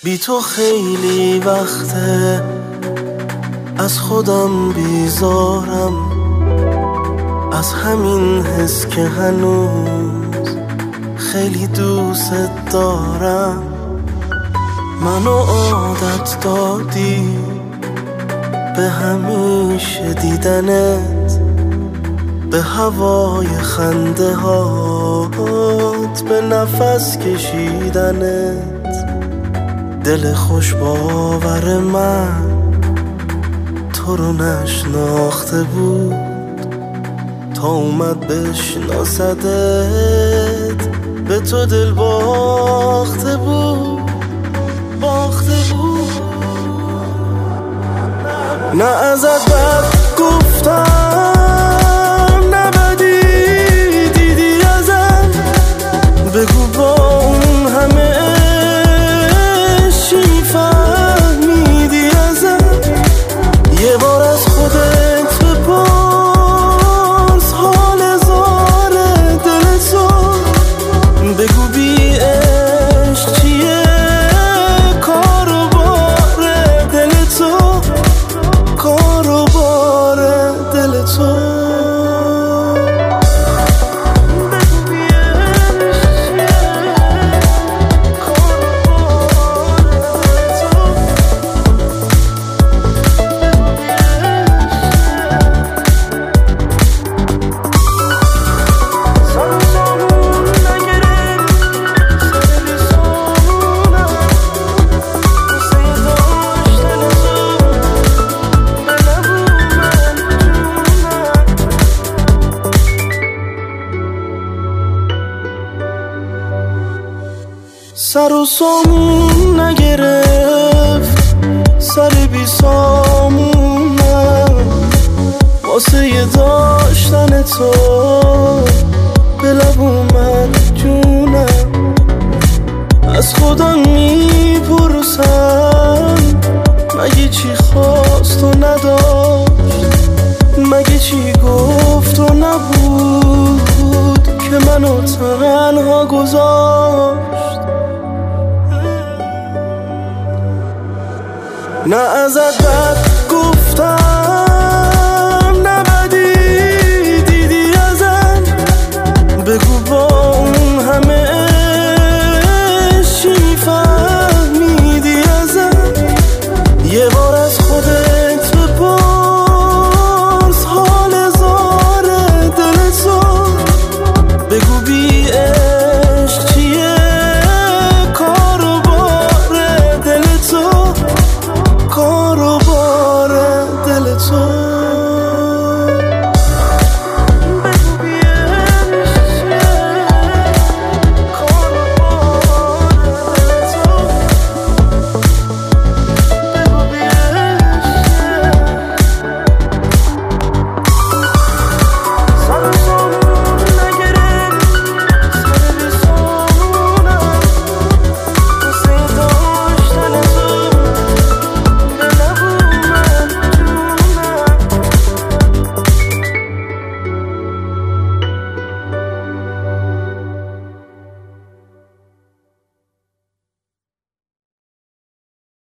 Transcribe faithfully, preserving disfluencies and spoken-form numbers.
بی تو خیلی وقته از خودم بیزارم، از همین حس که هنوز خیلی دوست دارم. منو عادت دادی به همیشه دیدنت، به هوای خنده هات، به نفس کشیدنت. دل خوش باور من تو رو نشناخته بود تا اومد بشناسدت، به تو دل باخته بود باخته بود. نه ازت بد گفتم، نه بدی دیدی ازم، بگو با اون همه چی فهمیدی ازم. یه بار از خودت بپرس حال زار دل تو، بگو بی عشق چیه کار و بار دل تو، کار و بار دل تو. سر و سامون نگرفت، سر بی سامونم، واسه یه داشتن تو به لب اومد جونم. از خودم میپرسم مگه چی خواست و نداشت، مگه چی گفت و نبود که منو تنها گذاشت. نه ازت بد گفتم،